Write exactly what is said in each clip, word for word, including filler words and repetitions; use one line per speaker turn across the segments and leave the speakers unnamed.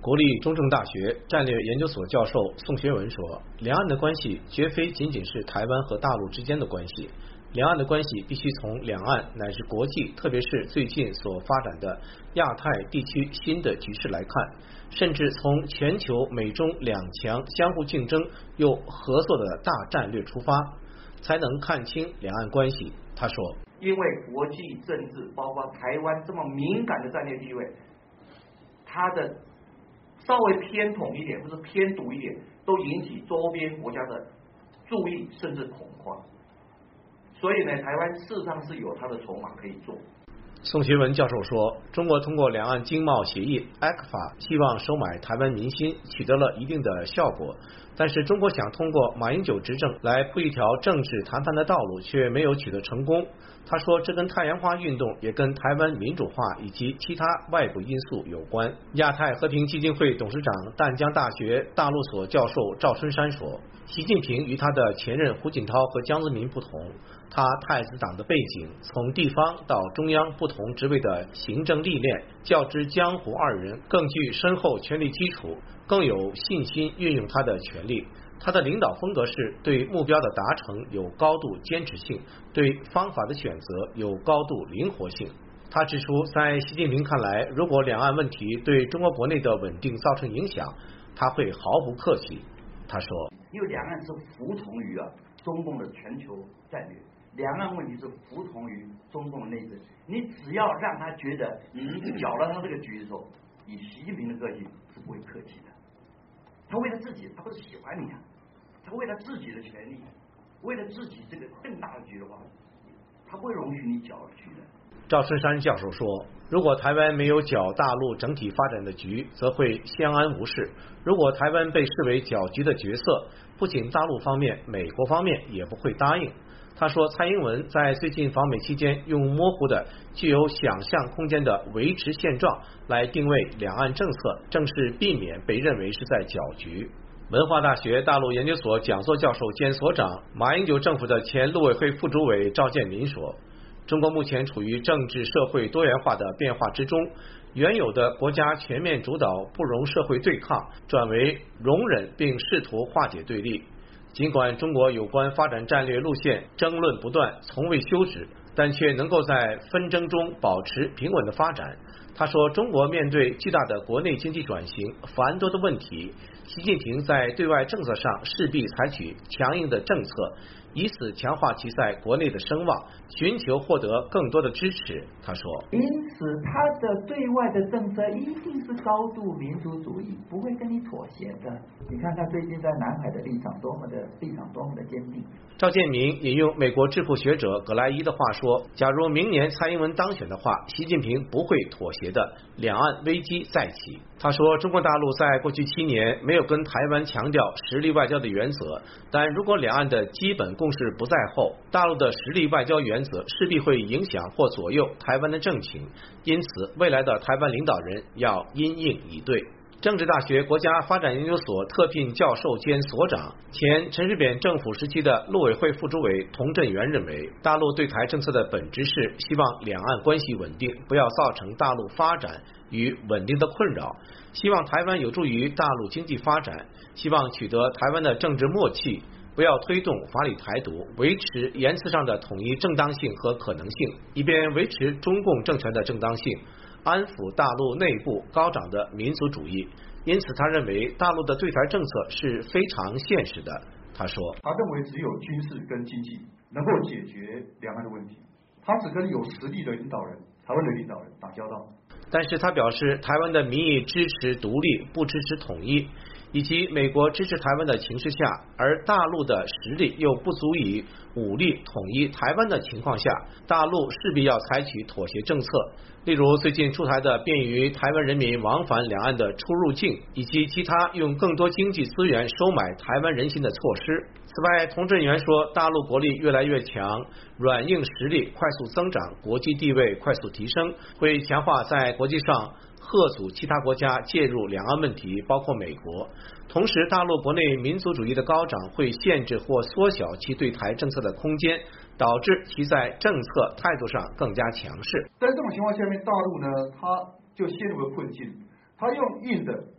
国立中正大学战略研究所教授宋学文说，两岸的关系绝非仅仅是台湾和大陆之间的关系，两岸的关系必须从两岸乃至国际，特别是最近所发展的亚太地区新的局势来看，甚至从全球美中两强相互竞争又合作的大战略出发，才能看清两岸关系。他说，
因为国际政治包括台湾这么敏感的战略地位，它的稍微偏统一点或者偏独一点，都引起周边国家的注意甚至恐慌。所以呢，台湾事实上是有它的筹码可以做。
宋学文教授说，中国通过两岸经贸协议 A C F A 希望收买台湾民心，取得了一定的效果，但是中国想通过马英九执政来铺一条政治谈判的道路，却没有取得成功。他说，这跟太阳花运动也跟台湾民主化以及其他外部因素有关。亚太和平基金会董事长、淡江大学大陆所教授赵春山说，习近平与他的前任胡锦涛和江泽民不同，他太子党的背景，从地方到中央不同职位的行政历练，较之江湖二人更具深厚权力基础，更有信心运用他的权力。他的领导风格是对目标的达成有高度坚持性，对方法的选择有高度灵活性。他指出，在习近平看来，如果两岸问题对中国国内的稳定造成影响，他会毫不客气。他说，
因为两岸是服从于啊中共的全球战略，两岸问题是服从于中共的内政，你只要让他觉得你搅了他这个局的时候，以习近平的个性是不会客气的。他为了自己，他不是喜欢你啊，他为了自己的权利，为了自己这个更大的局的话，他不会容许你搅局的。
赵春山教授说，如果台湾没有搅大陆整体发展的局，则会相安无事；如果台湾被视为搅局的角色，不仅大陆方面，美国方面也不会答应。他说，蔡英文在最近访美期间，用模糊的、具有想象空间的维持现状来定位两岸政策，正是避免被认为是在搅局。文化大学大陆研究所讲座教授兼所长、马英九政府的前陆委会副主委赵建民说，中国目前处于政治社会多元化的变化之中，原有的国家全面主导不容社会对抗，转为容忍并试图化解对立。尽管中国有关发展战略路线争论不断，从未休止，但却能够在纷争中保持平稳的发展。他说，中国面对巨大的国内经济转型、繁多的问题，习近平在对外政策上势必采取强硬的政策，以此强化其在国内的声望，寻求获得更多的支持。他说，
因此他的对外的政策一定是高度民族主义，不会跟你妥协的。你看他最近在南海的立场多么的立场多么的坚定。
赵建民引用美国智库学者葛莱伊的话说，假如明年蔡英文当选的话，习近平不会妥协的，两岸危机再起。他说，中国大陆在过去七年没有跟台湾强调实力外交的原则，但如果两岸的基本共识不在后，大陆的实力外交原则势必会影响或左右台湾的政情，因此未来的台湾领导人要因应以对。政治大学国家发展研究所特聘教授兼所长、前陈水扁政府时期的陆委会副主委童振源认为，大陆对台政策的本质是希望两岸关系稳定，不要造成大陆发展与稳定的困扰，希望台湾有助于大陆经济发展，希望取得台湾的政治默契，不要推动法理台独，维持言辞上的统一正当性和可能性，以便维持中共政权的正当性，安抚大陆内部高涨的民族主义。因此他认为大陆的对台政策是非常现实的。他说，
他认为只有军事跟经济能够解决两岸的问题，他只跟有实力的领导人，台湾的领导人打交道。
但是他表示，台湾的民意支持独立，不支持统一，以及美国支持台湾的情势下，而大陆的实力又不足以武力统一台湾的情况下，大陆势必要采取妥协政策，例如最近出台的便于台湾人民往返两岸的出入境，以及其他用更多经济资源收买台湾人心的措施。此外，童振源说，大陆国力越来越强，软硬实力快速增长，国际地位快速提升，会强化在国际上吓阻其他国家介入两岸问题，包括美国。同时，大陆国内民族主义的高涨会限制或缩小其对台政策的空间，导致其在政策态度上更加强势。
在这种情况下面，大陆呢，它就陷入了困境，它用硬的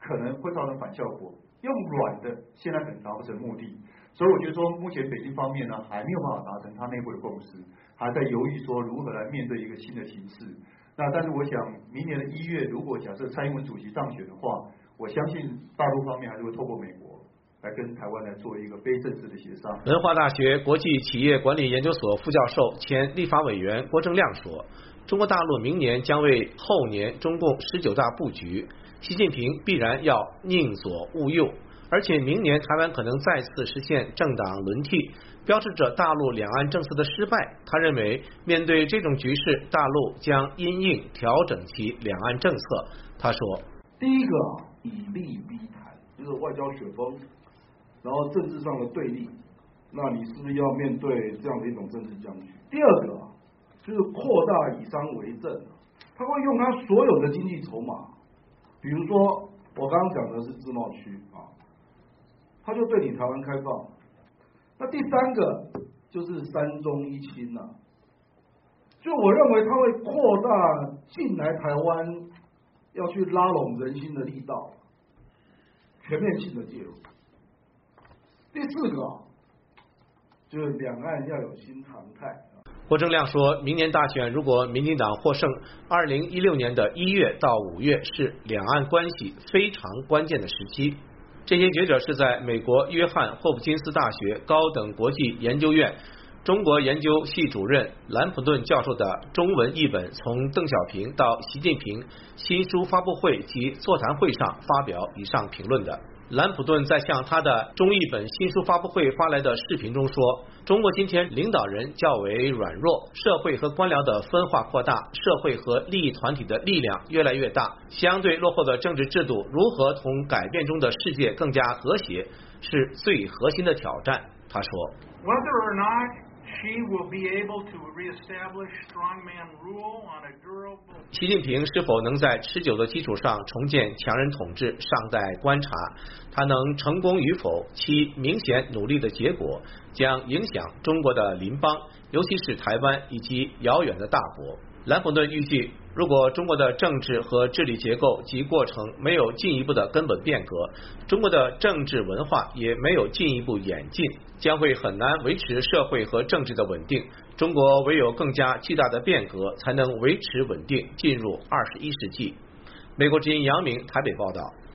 可能会造成反效果。用软的现在可能达不成目的，所以我觉得说目前北京方面呢还没有办法达成他内部的共识，还在犹豫说如何来面对一个新的形势。那但是我想明年的一月，如果假设蔡英文主席当选的话，我相信大陆方面还是会透过美国来跟台湾来做一个非正式的协商。
文化大学国际企业管理研究所副教授、前立法委员郭正亮说，中国大陆明年将为后年中共十九大布局，习近平必然要宁左勿右，而且明年台湾可能再次实现政党轮替，标志着大陆两岸政策的失败。他认为，面对这种局势，大陆将因应调整其两岸政策。他说，
第一个以利逼谈，就是外交雪崩，然后政治上的对立，那你是不是要面对这样的一种政治僵局？第二个就是扩大以商为政，他会用他所有的经济筹码，比如说我刚刚讲的是自贸区啊，他就对你台湾开放。那第三个就是三中一清呐、啊，就我认为他会扩大进来台湾要去拉拢人心的力道，全面性的介入。第四个就是两岸要有新常态。
郭正亮说，明年大选如果民进党获胜，二零一六年的一月到五月是两岸关系非常关键的时期。这些学者是在美国约翰霍普金斯大学高等国际研究院中国研究系主任兰普顿教授的中文译本从邓小平到习近平新书发布会及座谈会上发表以上评论的。兰普顿在向他的中译本新书发布会发来的视频中说，中国今天领导人较为软弱，社会和官僚的分化扩大，社会和利益团体的力量越来越大，相对落后的政治制度如何同改变中的世界更加和谐，是最核心的挑战。他说，
Whether or not she will be able to reestablish strongman rule on a durable
习近平是否能在持久的基础上重建强人统治尚待观察，他能成功与否，其明显努力的结果将影响中国的邻邦，尤其是台湾以及遥远的大国。兰普顿预计，如果中国的政治和治理结构及过程没有进一步的根本变革，中国的政治文化也没有进一步演进，将会很难维持社会和政治的稳定。中国唯有更加巨大的变革，才能维持稳定，进入二十一世纪。美国之音杨明台北报道。